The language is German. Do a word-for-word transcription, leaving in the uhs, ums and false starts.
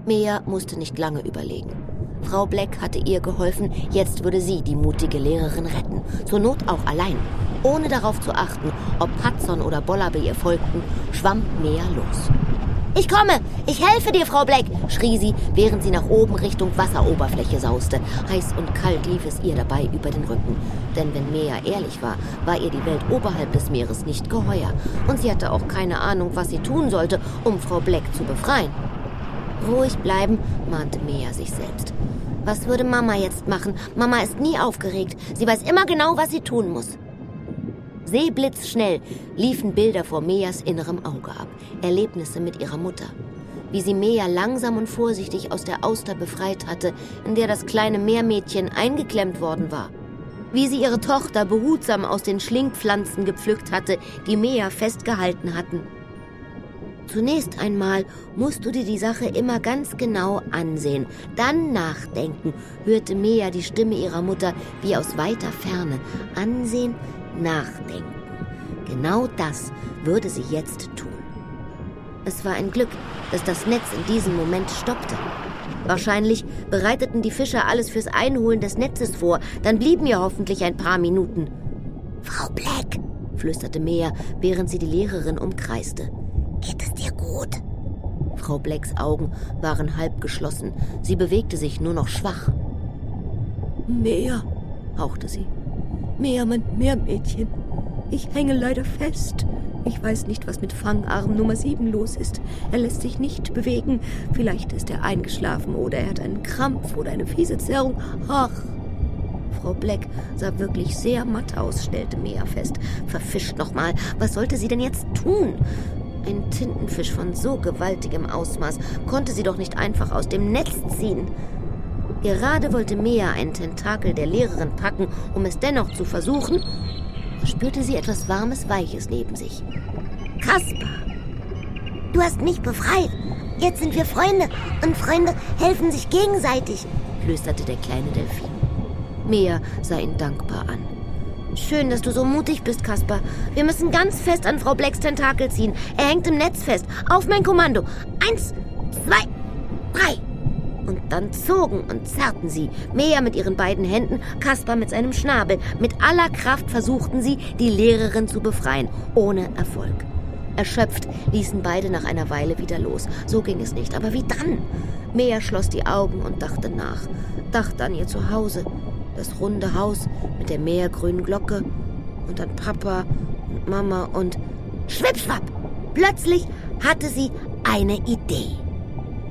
Mea musste nicht lange überlegen. Frau Black hatte ihr geholfen, jetzt würde sie die mutige Lehrerin retten. Zur Not auch allein. Ohne darauf zu achten, ob Hudson oder Bollaby ihr folgten, schwamm Mea los. »Ich komme! Ich helfe dir, Frau Black!« schrie sie, während sie nach oben Richtung Wasseroberfläche sauste. Heiß und kalt lief es ihr dabei über den Rücken. Denn wenn Mea ehrlich war, war ihr die Welt oberhalb des Meeres nicht geheuer. Und sie hatte auch keine Ahnung, was sie tun sollte, um Frau Black zu befreien. »Ruhig bleiben«, mahnte Mea sich selbst. »Was würde Mama jetzt machen? Mama ist nie aufgeregt. Sie weiß immer genau, was sie tun muss.« Seeblitzschnell liefen Bilder vor Meas innerem Auge ab. Erlebnisse mit ihrer Mutter. Wie sie Mea langsam und vorsichtig aus der Auster befreit hatte, in der das kleine Meermädchen eingeklemmt worden war. Wie sie ihre Tochter behutsam aus den Schlingpflanzen gepflückt hatte, die Mea festgehalten hatten. Zunächst einmal musst du dir die Sache immer ganz genau ansehen, dann nachdenken, hörte Mea die Stimme ihrer Mutter wie aus weiter Ferne. Ansehen, nachdenken. Genau das würde sie jetzt tun. Es war ein Glück, dass das Netz in diesem Moment stoppte. Wahrscheinlich bereiteten die Fischer alles fürs Einholen des Netzes vor, dann blieben ja hoffentlich ein paar Minuten. »Frau Black«, flüsterte Mea, während sie die Lehrerin umkreiste. »Geht es dir gut?« Frau Blacks Augen waren halb geschlossen. Sie bewegte sich nur noch schwach. »Mea«, hauchte sie. »Mea, mein Meermädchen. Ich hänge leider fest. Ich weiß nicht, was mit Fangarm Nummer sieben los ist. Er lässt sich nicht bewegen. Vielleicht ist er eingeschlafen oder er hat einen Krampf oder eine fiese Zerrung. Ach!« Frau Black sah wirklich sehr matt aus, stellte Mea fest. Verfischt nochmal. Was sollte sie denn jetzt tun? Ein Tintenfisch von so gewaltigem Ausmaß konnte sie doch nicht einfach aus dem Netz ziehen. Gerade wollte Mea einen Tentakel der Lehrerin packen, um es dennoch zu versuchen, spürte sie etwas Warmes, Weiches neben sich. »Kaspar, du hast mich befreit. Jetzt sind wir Freunde und Freunde helfen sich gegenseitig«, flüsterte der kleine Delfin. Mea sah ihn dankbar an. »Schön, dass du so mutig bist, Kaspar. Wir müssen ganz fest an Frau Blacks Tentakel ziehen. Er hängt im Netz fest. Auf mein Kommando. Eins, zwei, drei.« Und dann zogen und zerrten sie, Mea mit ihren beiden Händen, Kaspar mit seinem Schnabel. Mit aller Kraft versuchten sie, die Lehrerin zu befreien, ohne Erfolg. Erschöpft ließen beide nach einer Weile wieder los. So ging es nicht, aber wie dann? Mea schloss die Augen und dachte nach. Dachte an ihr Zuhause, das runde Haus mit der meergrünen Glocke und an Papa und Mama und schwippschwapp! Plötzlich hatte sie eine Idee.